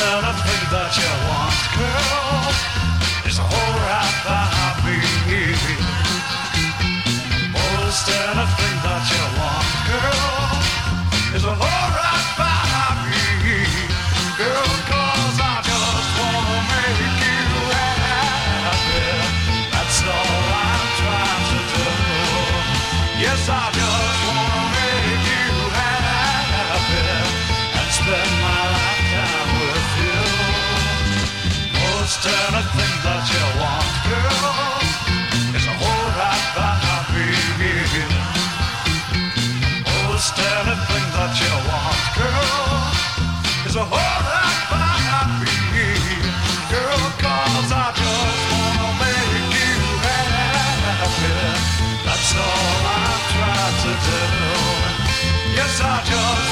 anything that you want, girl, is alright by me. Most anything that you want, girl, is alright by me. Girl, 'cause I just wanna make you happy. That's all I'm trying to do. Yes, I just wanna make you happy and spend my lifetime with you. Most anything that you want, girl, is alright by me. Most anything that you want, girl, is alright by me. Girl, 'cause I just wanna make you happy. That's all I'm trying to do. Yes, I just